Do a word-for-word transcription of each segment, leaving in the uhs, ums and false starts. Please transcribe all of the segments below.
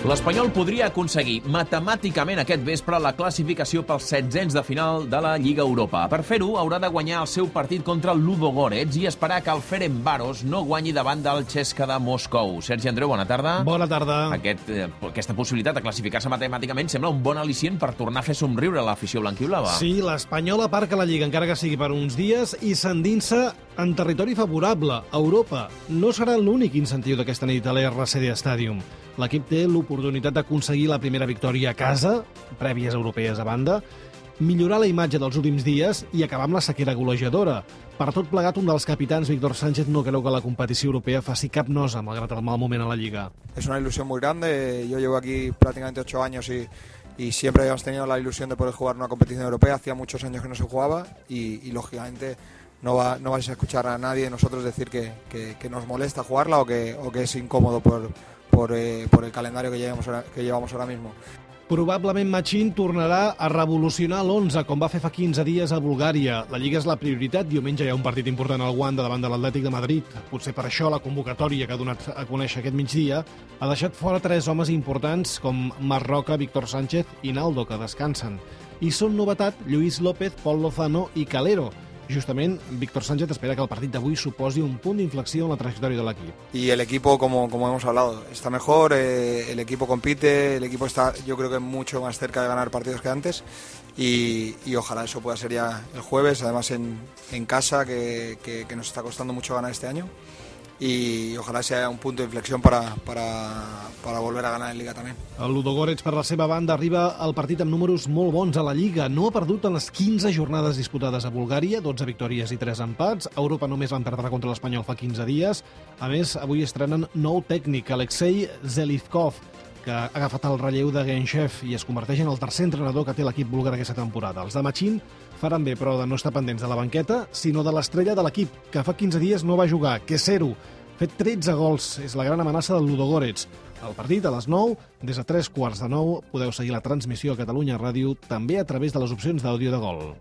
L'Espanyol podria aconseguir matemàticament aquest vespre la classificació pels setzents de final de la Lliga Europa. Per fer-ho, haurà de guanyar el seu partit contra el Ludogorets i esperar que el Ferencváros no guanyi davant del C S K A de Moscou. Sergi Andreu, bona tarda. Bona tarda. Aquest, eh, aquesta possibilitat de classificar-se matemàticament sembla un bon al·licient per tornar a fer somriure l'afició blanquiblava. Sí, l'Espanyol aparca la Lliga, encara que sigui per uns dies, i s'endinsa en territori favorable, a Europa. No serà l'únic incentiu d'aquesta nit a l'R C D Stadium. L'equip té l'oportunitat d'aconseguir la primera victòria a casa, prèvies europees a banda, millorar la imatge dels últims dies i acabar amb la sequera golejadora. Per tot plegat, un dels capitans, Víctor Sánchez, no creu que la competició europea faci cap nosa, malgrat el mal moment a la Lliga. Es una ilusión muy grande. Yo llevo aquí prácticamente ocho años y, y siempre habíamos tenido la ilusión de poder jugar una competición europea. Hacía muchos años que no se jugaba y, y lógicamente, no, va, no vais a escuchar a nadie de nosotros decir que, que, que nos molesta jugarla o que, o que es incómodo por, por, eh, por el calendario que llevamos, ahora, que llevamos ahora mismo. Probablement Machín tornarà a revolucionar l'onze, com va fer fa quinze dies a Bulgària. La Lliga és la prioritat. Diumenge hi ha un partit important al Wanda davant de l'Atlètic de Madrid. Potser per això la convocatòria que ha donat a conèixer aquest migdia ha deixat fora tres homes importants com Marc Roca, Víctor Sánchez i Naldo, que descansen. I són novetat Lluís López, Pol Lozano i Calero. Justament, Víctor Sánchez espera que el partit d'avui suposi un punt d'inflexió en la trajectòria de l'equip. Y el equipo, como, como hemos hablado, está mejor, eh, el equipo compite, el equipo está, yo creo que mucho más cerca de ganar partidos que antes y, y ojalá eso pueda ser ya el jueves, además en, en casa, que, que, que nos está costando mucho ganar este año. I ojalà sigui un punt d'inflexió per a, per a, per a volver a ganar en Liga també. El Ludogorets, per la seva banda, arriba al partit amb números molt bons a la Lliga. No ha perdut en les quinze jornades disputades a Bulgària, dotze victòries i tres empats. A Europa només van perdre contra l'Espanyol fa quinze dies. A més, avui estrenen nou tècnic, Alexei Zelivkov, que ha agafat el relleu de Genchev i es converteix en el tercer entrenador que té l'equip búlgar aquesta temporada. Els de Machín faran bé, però, de no estar pendents de la banqueta, sinó de l'estrella de l'equip, que fa quinze dies no va jugar, Quesero. Fet tretze gols, és la gran amenaça del Ludogorets. El partit a les nou, des de tres quarts de nou, podeu seguir la transmissió a Catalunya Ràdio, també a través de les opcions d'àudio de gol.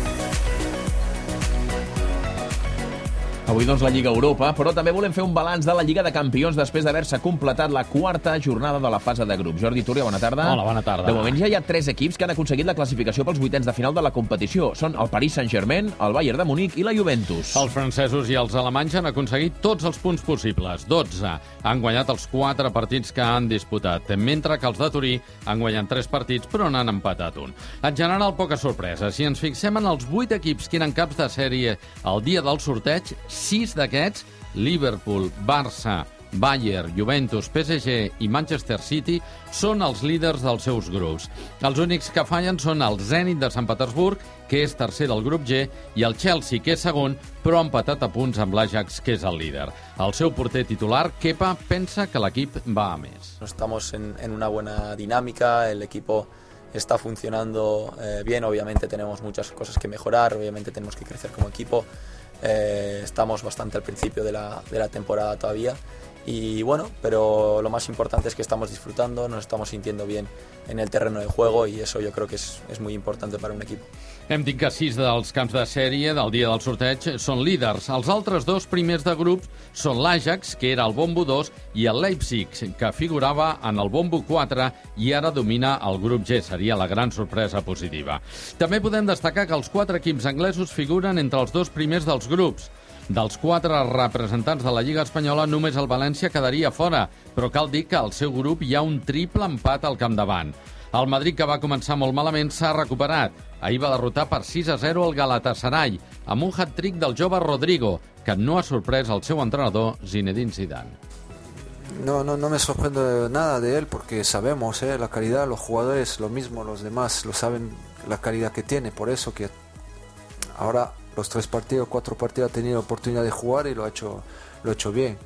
Avui, doncs, la Lliga Europa, però també volem fer un balanç de la Lliga de Campions després d'haver-se completat la quarta jornada de la fase de grup. Jordi Túria, bona tarda. Hola, bona tarda. De moment ja hi ha tres equips que han aconseguit la classificació pels vuitens de final de la competició. Són el Paris Saint-Germain, el Bayern de Munic i la Juventus. Els francesos i els alemanys han aconseguit tots els punts possibles, dotze. Han guanyat els quatre partits que han disputat, mentre que els de Turí han guanyat tres partits però n'han empatat un. En general, poca sorpresa. Si ens fixem en els vuit equips que eren caps de sèrie el dia del sorteig, sis d'aquests, Liverpool, Barça, Bayern, Juventus, P S G i Manchester City, són els líders dels seus grups. Els únics que fallen són el Zenit de Sant Petersburg, que és tercer del grup G, i el Chelsea, que és segon, però ha empatat a punts amb l'Ajax, que és el líder. El seu porter titular, Kepa, pensa que l'equip va a més. Estamos en, en una buena dinámica, el equipo está funcionando eh, bien, obviamente tenemos muchas cosas que mejorar, obviamente tenemos que crecer como equipo. Eh, estamos bastante al principio de la, de la temporada todavía y bueno, pero lo más importante es que estamos disfrutando, nos estamos sintiendo bien en el terreno de juego y eso yo creo que es, es muy importante para un equipo. Hem dit que sis dels camps de sèrie del dia del sorteig són líders. Els altres dos primers de grups són l'Ajax, que era el bombo dos, i el Leipzig, que figurava en el bombo quatre i ara domina el grup G. Seria la gran sorpresa positiva. També podem destacar que els quatre equips anglesos figuren entre els dos primers dels grups. Dels quatre representants de la Lliga Espanyola, només el València quedaria fora, però cal dir que al seu grup hi ha un triple empat al capdavant. El Madrid, que va començar molt malament, s'ha recuperat. Ahir va derrotar per sis a zero el Galatasaray, amb un hat-trick del jove Rodrigo, que no ha sorprès el seu entrenador Zinedine Zidane. No, no, no me sorprende nada de él porque sabemos eh, la calidad, los jugadores, lo mismo, los demás lo saben la calidad que tiene, por eso que ahora los tres partidos, cuatro partidos ha tenido oportunidad de jugar y lo ha hecho, lo ha hecho bien.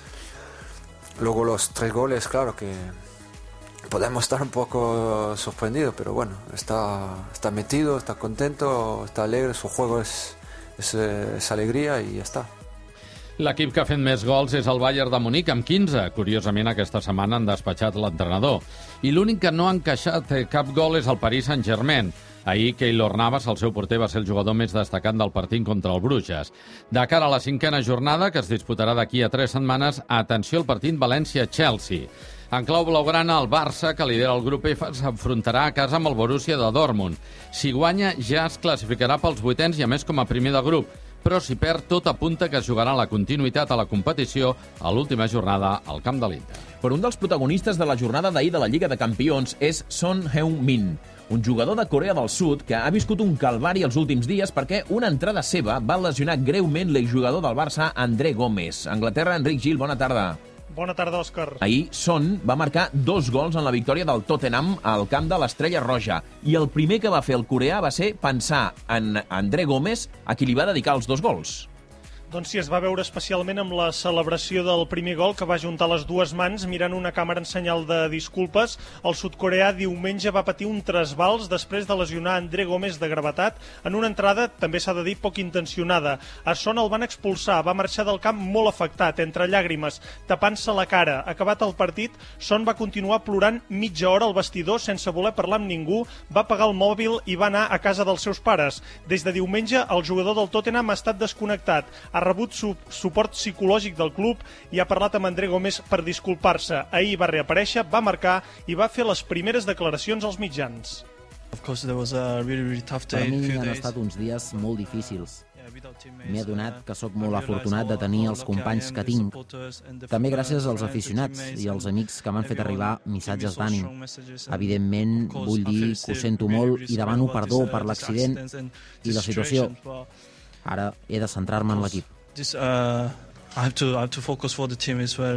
Luego los tres goles, claro que podemos estar un poco sorprendidos, pero bueno, está, está metido, está contento, está alegre, su juego es, es, es alegría y ya está. L'equip que ha fet més gols és el Bayern de Munic, amb quinze. Curiosament, aquesta setmana han despatxat l'entrenador. I l'únic que no ha encaixat cap gol és el Paris Saint-Germain. Ahir, Keylor Navas, el seu porter, va ser el jugador més destacat del partit contra el Bruges. De cara a la cinquena jornada, que es disputarà d'aquí a tres setmanes, atenció al partit València-Chelsea. En clau blaugrana, el Barça, que lidera el grup F, s'enfrontarà a casa amb el Borussia de Dortmund. Si guanya, ja es classificarà pels vuitens i, a més, com a primer de grup. Però si perd, tot apunta que jugarà la continuïtat a la competició a l'última jornada al camp de l'Inter. Però un dels protagonistes de la jornada d'ahir de la Lliga de Campions és Son Heung-min, un jugador de Corea del Sud que ha viscut un calvari els últims dies perquè una entrada seva va lesionar greument l'exjugador del Barça, André Gómez. Anglaterra, Enric Gil, bona tarda. Bona tarda, Òscar. Ahir Son va marcar dos gols en la victòria del Tottenham al camp de l'Estrella Roja. I el primer que va fer el coreà va ser pensar en André Gómez, a qui li va dedicar els dos gols. Doncs sí, es va veure especialment amb la celebració del primer gol, que va juntar les dues mans mirant una càmera en senyal de disculpes. El sud-coreà diumenge va patir un trasbals després de lesionar André Gómez de gravetat en una entrada, també s'ha de dir, poc intencionada. A Son el van expulsar, va marxar del camp molt afectat, entre llàgrimes, tapant-se la cara. Acabat el partit, Son va continuar plorant mitja hora al vestidor sense voler parlar amb ningú, va apagar el mòbil i va anar a casa dels seus pares. Des de diumenge, el jugador del Tottenham ha estat desconnectat. Ha rebut su suport psicològic del club i ha parlat amb André Gómez per disculpar-se. Ahir va reaparèixer, va marcar i va fer les primeres declaracions als mitjans. Per mi han estat uns dies molt difícils. M'he adonat que sóc molt afortunat de tenir els companys que tinc. També gràcies als aficionats i als amics que m'han fet arribar missatges d'ànim. Evidentment, vull dir que ho sento molt i demano perdó per l'accident i la situació. Ara he de centrar-me en l'equip. This, uh, I have to, I have to focus for the team as well.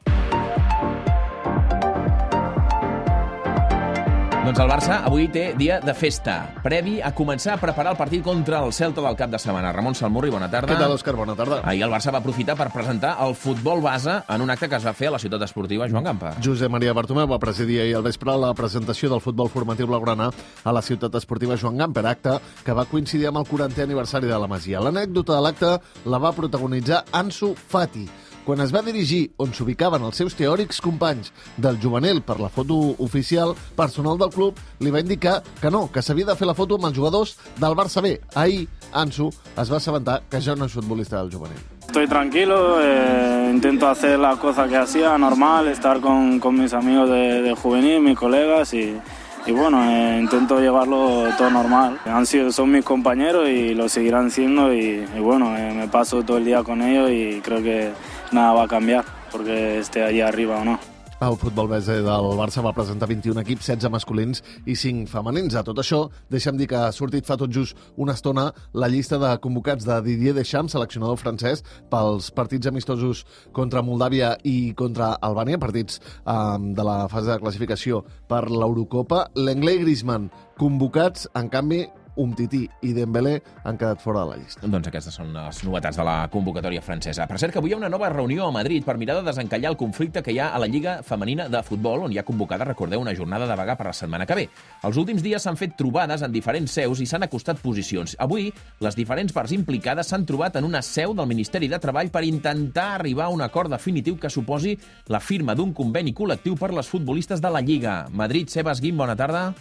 Doncs el Barça avui té dia de festa, previ a començar a preparar el partit contra el Celta del cap de setmana. Ramon Salmurri, bona tarda. Què tal, Òscar? Bona tarda. Ahir el Barça va aprofitar per presentar el futbol base en un acte que es va fer a la ciutat esportiva Joan Gamper. Josep Maria Bartomeu va presidir ahir al vespre la presentació del futbol formatiu blaugrana a la ciutat esportiva Joan Gamper, acte que va coincidir amb el quarantè aniversari de la Masia. L'anècdota de l'acte la va protagonitzar Ansu Fati. Quan es va dirigir on s'ubicaven els seus teòrics companys del juvenil per la foto oficial, personal del club li va indicar que no, que s'havia de fer la foto amb els jugadors del Barça B. Ahir, Ansu es va assabentar que ja no és futbolista del juvenil. Estoy tranquilo, eh, intento hacer las cosas que hacía, normal, estar con, con mis amigos de, de juvenil, mis colegas y... Y bueno, eh, intento llevarlo todo normal. Han sido, son mis compañeros y lo seguirán siendo y, y bueno, eh, me paso todo el día con ellos y creo que nada va a cambiar porque esté allí arriba o no. El futbol base del Barça va presentar vint-i-un equips, setze masculins i cinc femenins. A tot això, deixa'm dir que ha sortit fa tot just una estona la llista de convocats de Didier Deschamps, seleccionador francès, pels partits amistosos contra Moldàvia i contra Albània, partits eh, de la fase de classificació per l'Eurocopa. Lenglet i Griezmann convocats, en canvi, Umtiti i Dembélé han quedat fora de la llista. Doncs aquestes són les novetats de la convocatòria francesa. Per cert, que avui hi ha una nova reunió a Madrid per mirar de desencallar el conflicte que hi ha a la Lliga Femenina de Futbol, on hi ha convocada, recordeu, una jornada de vaga per la setmana que ve. Els últims dies s'han fet trobades en diferents seus i s'han acostat posicions. Avui, les diferents parts implicades s'han trobat en una seu del Ministeri de Treball per intentar arribar a un acord definitiu que suposi la firma d'un conveni col·lectiu per les futbolistes de la Lliga. Madrid, Sebas Guim, bona tarda.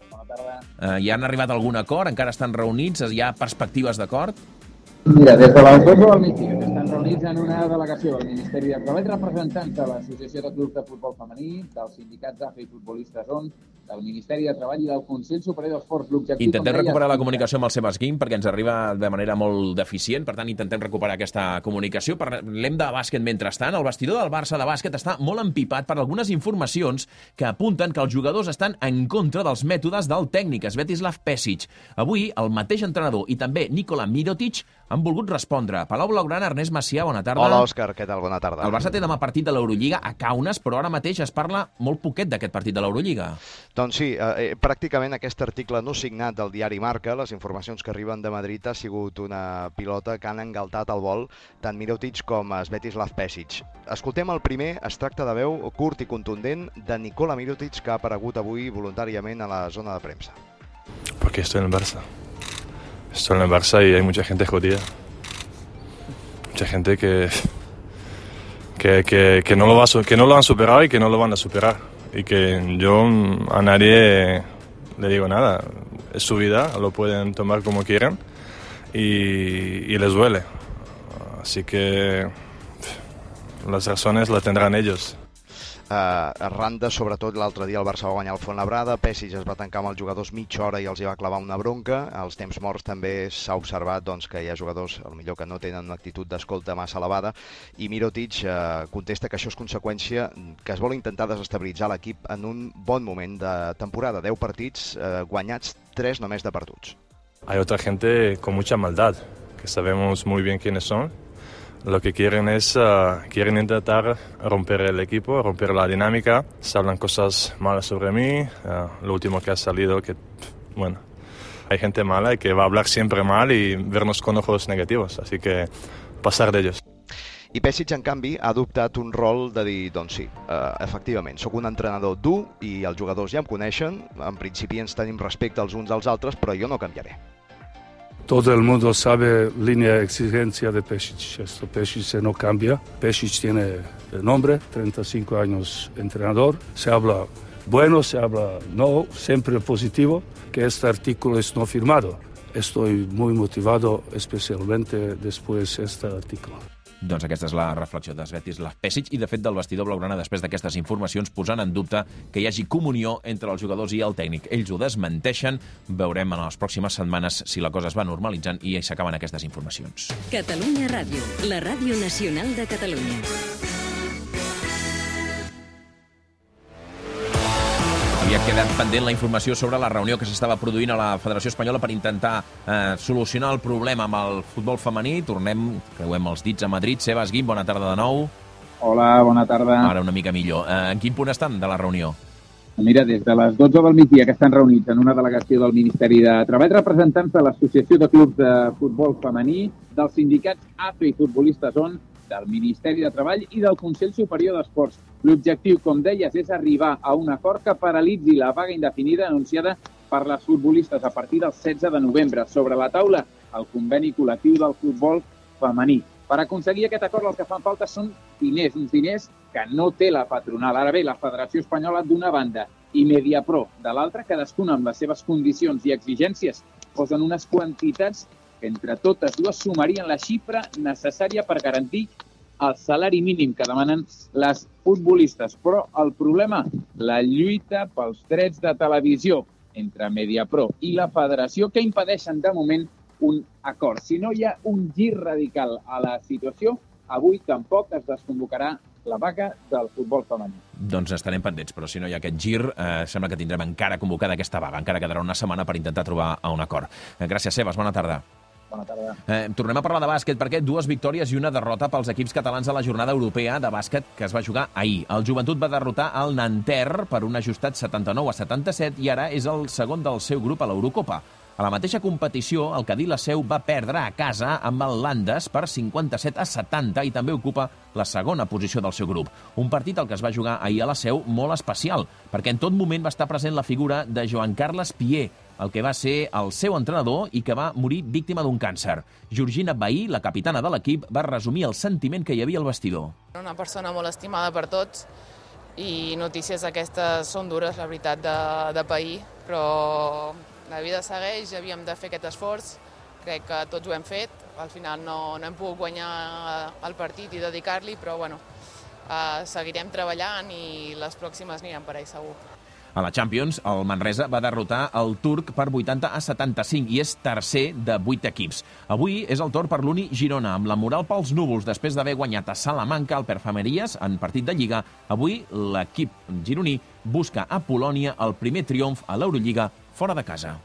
Uh, ja han arribat a algun acord? Encara estan reunits? Hi ha perspectives d'acord? Mira, des de les dotze del migdia estan reunits en una delegació del Ministeri de Treball representants de l'Associació de Clubs de Futbol Femení, dels sindicats A F E i Futbolistes On, del Ministeri de Treball i del Consell Superior d'Esports. L'objectiu... Intentem recuperar la comunicació amb el Sebas Guim perquè ens arriba de manera molt deficient, per tant intentem recuperar aquesta comunicació. Parlem de bàsquet mentrestant. El vestidor del Barça de bàsquet està molt empipat per algunes informacions que apunten que els jugadors estan en contra dels mètodes del tècnic Svetislav Pesic. Avui, el mateix entrenador i també Nikola Mirotic han volgut respondre. Palau Blaugrana, Ernest Macià, bona tarda. Hola, Òscar, què tal? Bona tarda. El Barça té demà partit de l'Eurolliga a Kaunas, però ara mateix es parla molt poquet d'aquest partit de l'Eurolliga. Doncs sí, eh, pràcticament aquest article no signat del diari Marca, les informacions que arriben de Madrid, ha sigut una pilota que han engaltat al vol tant Mirotic com Svetislav Pesic. Escoltem el primer, es tracta de veu curt i contundent de Nikola Mirotic, que ha aparegut avui voluntàriament a la zona de premsa. Porque estoy en el Barça. Estoy en el Barça y hay mucha gente jodida. Mucha gente que, que, que, que, no lo va a, que no lo han superado y que no lo van a superar. Y que yo a nadie le digo nada. Es su vida, lo pueden tomar como quieran y, y les duele. Así que las razones las tendrán ellos. arran de, sobretot, l'altre dia el Barça va guanyar el Fuenlabrada, Pesic es va tancar amb els jugadors mitja hora i els hi va clavar una bronca. Als temps morts també s'ha observat doncs, que hi ha jugadors potser que no tenen una actitud d'escolta massa elevada, i Mirotic eh, contesta que això és conseqüència que es vol intentar desestabilitzar l'equip en un bon moment de temporada. deu partits eh, guanyats, tres només de perduts. Hay otra gente con mucha maldad, que sabemos muy bien quiénes son. Lo que quieren es uh, quieren intentar romper el equipo, romper la dinámica. Se hablan cosas malas sobre mí. Uh, lo último que ha salido, que, bueno, hay gente mala y que va a hablar siempre mal y vernos con ojos negativos. Así que pasar de ellos. I Pesic, en canvi, ha adoptat un rol de dir, doncs sí, eh, efectivament, sóc un entrenador dur i els jugadors ja em coneixen, en principi ens tenim respecte els uns als altres, però jo no canviaré. Todo el mundo sabe línea de exigencia de Pesic. Esto Pesic no cambia. Pesic tiene el nombre, treinta y cinco años entrenador. Se habla bueno, se habla no, siempre positivo, que este artículo es no firmado. Estoy muy motivado, especialmente después de este artículo. Doncs aquesta és la reflexió de Svetislav Pesic i, de fet, del vestidor blaugrana després d'aquestes informacions, posant en dubte que hi hagi comunió entre els jugadors i el tècnic. Ells ho desmenteixen. Veurem en les pròximes setmanes si la cosa es va normalitzant i s'acaben aquestes informacions. Catalunya Ràdio, la ràdio nacional de Catalunya. Havia quedat pendent la informació sobre la reunió que s'estava produint a la Federació Espanyola per intentar eh, solucionar el problema amb el futbol femení. Tornem, creuem els dits a Madrid. Sebas Guim, bona tarda de nou. Hola, bona tarda. Ara una mica millor. Eh, en quin punt estan de la reunió? Mira, des de les dotze del migdia que estan reunits en una delegació del Ministeri de Treball, representants de l'Associació de Clubs de Futbol Femení, dels sindicats A F E i Futbolistes On, del Ministeri de Treball i del Consell Superior d'Esports. L'objectiu, com deies, és arribar a un acord que paralitzi la vaga indefinida anunciada per les futbolistes a partir del setze de novembre. Sobre la taula, el conveni col·lectiu del futbol femení. Per aconseguir aquest acord, el que fan falta són diners, uns diners que no té la patronal. Ara bé, la Federació Espanyola d'una banda i Mediapro de l'altra, cadascuna amb les seves condicions i exigències, posen unes quantitats que entre totes dues sumarien la xifra necessària per garantir el salari mínim que demanen les futbolistes. Però el problema, la lluita pels drets de televisió entre Mediapro i la Federació, que impedeixen de moment un acord. Si no hi ha un gir radical a la situació, avui tampoc es desconvocarà la vaga del futbol femení. Doncs estarem pendents, però si no hi ha aquest gir, eh, sembla que tindrem encara convocada aquesta vaga. Encara quedarà una setmana per intentar trobar un acord. Eh, gràcies, Sebas. Bona tarda. Bona tarda. Eh, tornem a parlar de bàsquet, perquè dues victòries i una derrota pels equips catalans a la jornada europea de bàsquet que es va jugar ahir. El Joventut va derrotar el Nanterre per un ajustat setanta-nou a setanta-set i ara és el segon del seu grup a l'Eurocopa. A la mateixa competició, el Cadí la Seu va perdre a casa amb el Landes per cinquanta-set a setanta i també ocupa la segona posició del seu grup. Un partit al que es va jugar ahir a la Seu molt especial, perquè en tot moment va estar present la figura de Joan Carles Pié, el que va ser el seu entrenador i que va morir víctima d'un càncer. Georgina Bahí, la capitana de l'equip, va resumir el sentiment que hi havia al vestidor. Una persona molt estimada per tots i notícies aquestes són dures, la veritat, de, de pair, però la vida segueix, havíem de fer aquest esforç, crec que tots ho hem fet, al final no, no hem pogut guanyar el partit i dedicar-li, però bueno, eh, seguirem treballant i les pròximes aniran per ahí segur. A la Champions, el Manresa va derrotar el Turc per vuitanta a setanta-cinc i és tercer de vuit equips. Avui és el torn per l'Uni Girona, amb la moral pels núvols després d'haver guanyat a Salamanca al Perfemeries en partit de Lliga. Avui l'equip gironí busca a Polònia el primer triomf a l'Eurolliga fora de casa.